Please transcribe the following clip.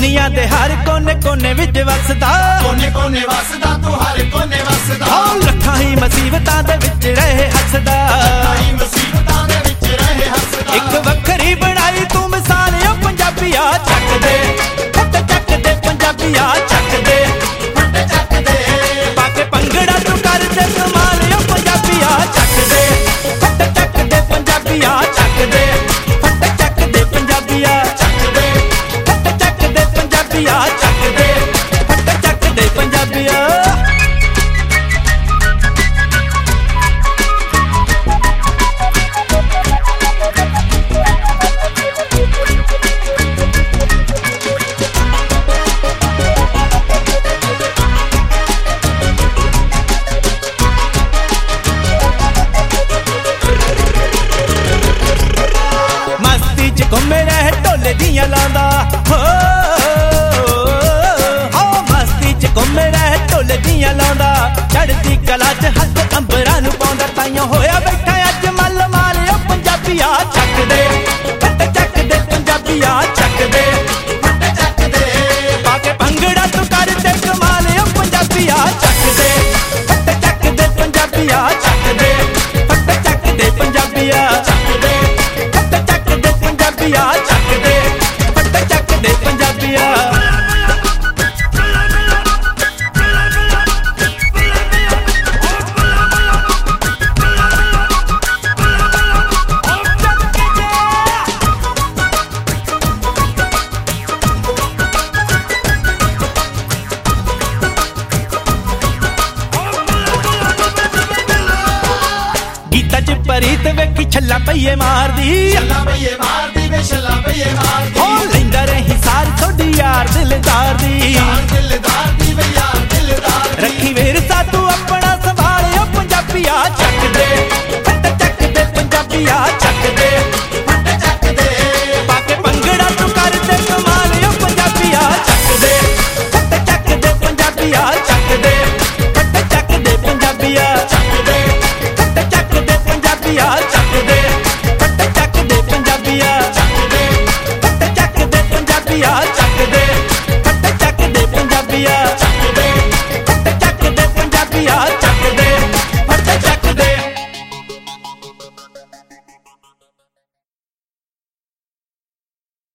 दुनिया दे हर कोने कोने विच वसदा, कोने कोने वसदा तू हर कोने वसदा। लखां ही मुसीबतां दे विच रहे हसदा, लखां ही मुसीबतां दे विच रहे हसदा। एक वखरी बनाई तू मिसाल ओ पंजाबिया चक दे, फट चक दे पंजाबिया चक दे, फट चक दे पाके भंगड़ा तू कर दे कमाल ओ पंजाबिया चक दे, फट चक दे पंजाबिया चक दे, फट चक दे पंजाबिया चक दे फट चक दे पंजाबिया चक दे, फट चक दे पंजाबिया। मस्ती च घूमे रहे ढोले दियां लांदा, हो मस्ती च घूमे रहे ढोले दियां लांदा, चढ़दी कला च हत्थ अंबरां नूं पाउंदा, ताइयों होया बैठा अज मल माल ओ पंजाबिया चक दे, फट चक दे पंजाबिया चक दे, फट चक दे पाके भंगड़ा तू कर दे कमाल ओ पंजाबिया चक दे, फट चक दे पंजाबिया चक दे, फट चक दे पंजाबिया चक दे फट चक दे पंजाबिया चक दे, फट चक दे पंजाबिया। गीता च परीत वेखी छल्ला पईए मारदी, छल्ला पईए मारदी वे छल्ला पईए मारदी। हो लैंदा रही सार थोड़ी यार दिलदार दी, यार दिलदार दी वे यार दिलदार दी। रखी विरसा तू अपना संभाल ओ पंजाबिया चक दे, फट चक दे पंजाबिया चक दे, फट चक दे पाके भंगड़ा तू कर दे कमाल ओ पंजाबिया चक दे, फट चक दे पंजाबिया चक दे, फट चक दे पंजाबिया चक दे फट चक दे पंजाबिया चक दे, फट चक दे पंजाबिया चक दे फट चक दे पंजाबिया चक